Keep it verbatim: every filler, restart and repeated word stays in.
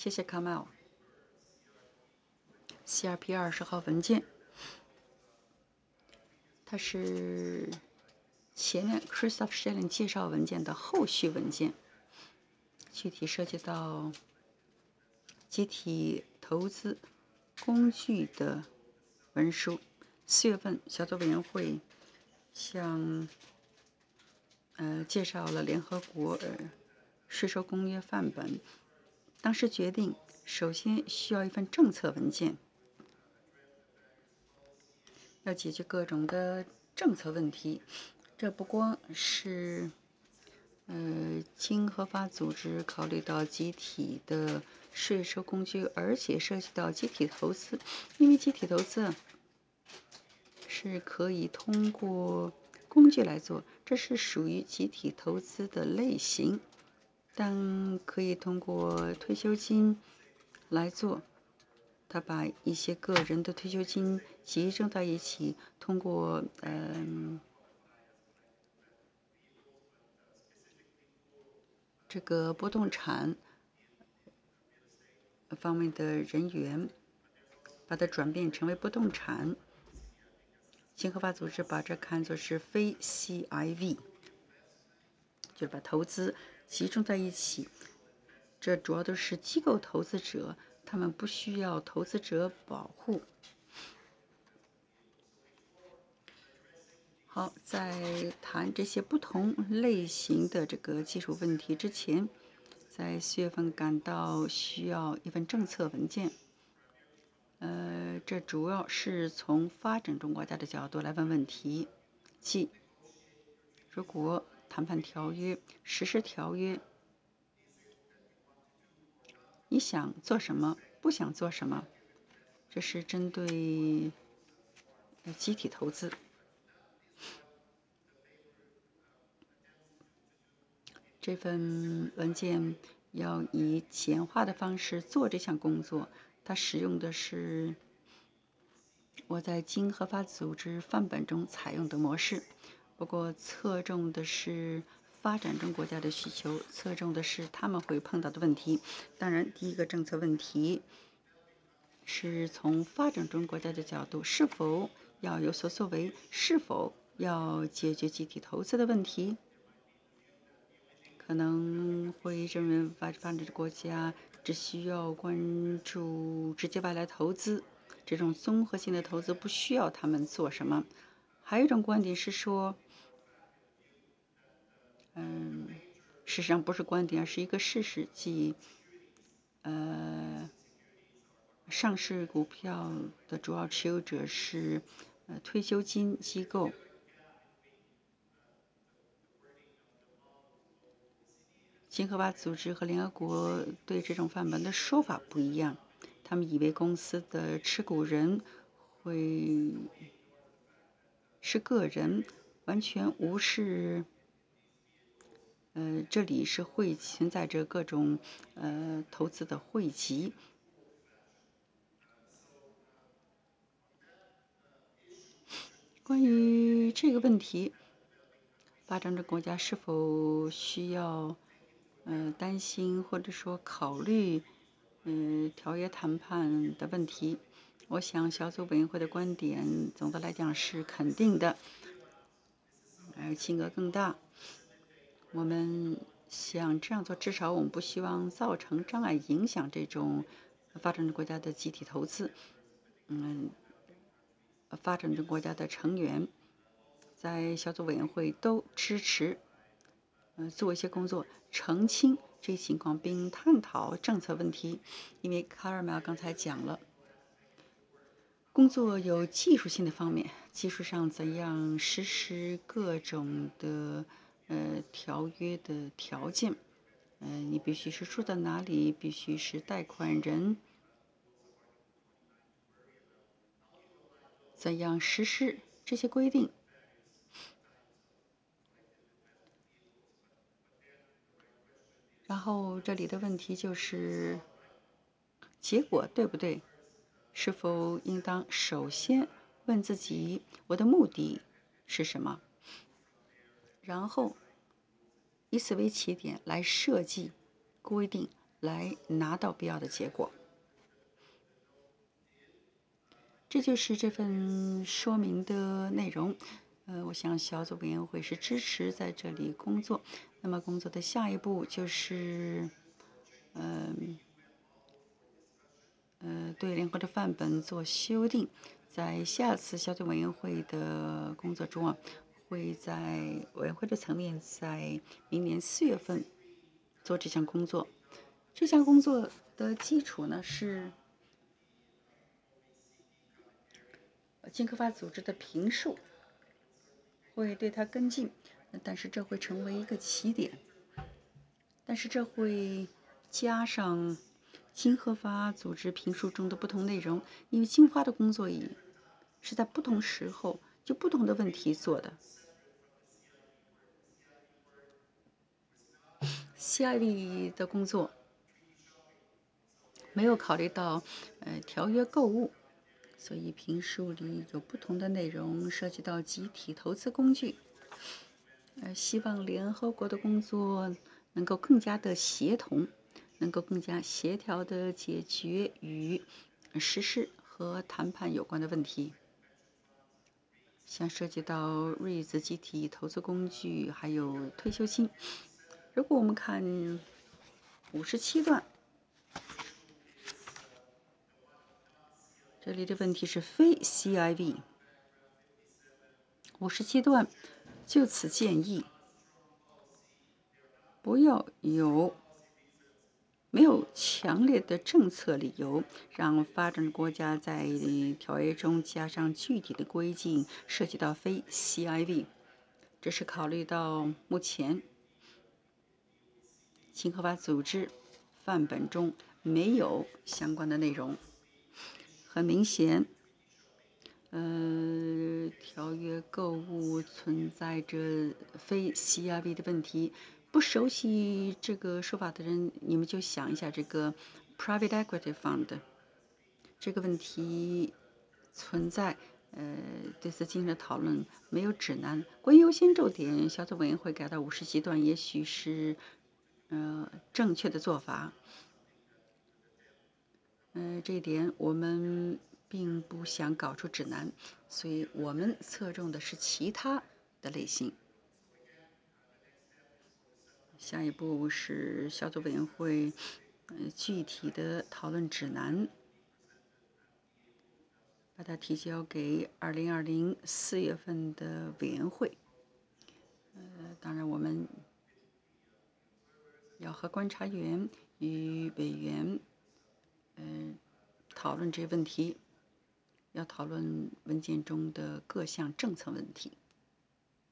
谢谢卡麦尔。C R P 二十号文件，它是前面 Christoph Schilling 介绍文件的后续文件，具体涉及到集体投资工具的文书。四月份，小组委员会向呃介绍了联合国呃税收公约范本。当时决定，首先需要一份政策文件，要解决各种的政策问题。这不光是呃经合法组织考虑到集体的税收工具，而且涉及到集体投资，因为集体投资是可以通过工具来做，这是属于集体投资的类型，但可以通过退休金来做。他把一些个人的退休金集中在一起，通过嗯、呃、这个不动产方面的人员，把它转变成为不动产。经合法组织把这看作是非 C I V， 就是把投资集中在一起。这主要都是机构投资者，他们不需要投资者保护。好，在谈这些不同类型的这个技术问题之前，在四月份感到需要一份政策文件。呃，这主要是从发展中国家的角度来问问题，即如果谈判条约、实施条约，你想做什么，不想做什么，这是针对集体投资。这份文件要以简化的方式做这项工作，它使用的是我在经合法组织范本中采用的模式，不过侧重的是发展中国家的需求，侧重的是他们会碰到的问题。当然，第一个政策问题是从发展中国家的角度，是否要有所作为，是否要解决集体投资的问题。可能会认为发展中国家只需要关注直接外来投资，这种综合性的投资不需要他们做什么。还有一种观点是说，嗯，事实上不是观点，而是一个事实，即呃，上市股票的主要持有者是呃退休金机构。经合法组织和联合国对这种范本的说法不一样，他们以为公司的持股人会是个人，完全无视呃这里是会存在着各种呃投资的汇集。关于这个问题，发展中国家是否需要呃担心或者说考虑嗯、呃、条约谈判的问题？我想小组委员会的观点总的来讲是肯定的，而金额更大。我们想这样做，至少我们不希望造成障碍，影响这种发展中国家的集体投资。嗯，发展中国家的成员在小组委员会都支持，呃，做一些工作，澄清这些情况，并探讨政策问题。因为卡尔梅刚才讲了，工作有技术性的方面，技术上怎样实施各种的呃条约的条件，呃，你必须是住在哪里，必须是贷款人，怎样实施这些规定。然后这里的问题就是结果对不对？是否应当首先问自己我的目的是什么，然后以此为起点来设计规定来拿到必要的结果。这就是这份说明的内容。呃，我想小组委员会是支持在这里工作。那么工作的下一步就是，嗯、呃，呃，对联合的范本做修订。在下次小组委员会的工作中啊，会在委员会的层面在明年四月份做这项工作。这项工作的基础呢是金科法组织的评述，会对它跟进，但是这会成为一个起点，但是这会加上金科法组织评述中的不同内容，因为金发的工作也是在不同时候就不同的问题做的。C I V 的工作没有考虑到呃条约购物，所以评述里有不同的内容涉及到集体投资工具。呃，希望联合国的工作能够更加的协同，能够更加协调的解决与实施和谈判有关的问题，像涉及到 R E I T S 集体投资工具，还有退休金。如果我们看五十七段，这里的问题是非 C I V。五十七段就此建议，不要有没有强烈的政策理由让发展国家在条约中加上具体的规定，涉及到非 C I V。这是考虑到目前金科法组织范本中没有相关的内容。很明显，呃，条约购物存在着非 C I V 的问题。不熟悉这个说法的人，你们就想一下这个 private equity fund 这个问题存在，呃，这次进行了讨论，没有指南。关于优先重点，小组委员会改到五十七段，也许是呃正确的做法。嗯、呃，这一点我们并不想搞出指南，所以我们侧重的是其他的类型。下一步是小组委员会呃具体的讨论指南，把它提交给二零二零四月份的委员会。呃，当然我们要和观察员与委员，嗯、呃，讨论这些问题，要讨论文件中的各项政策问题。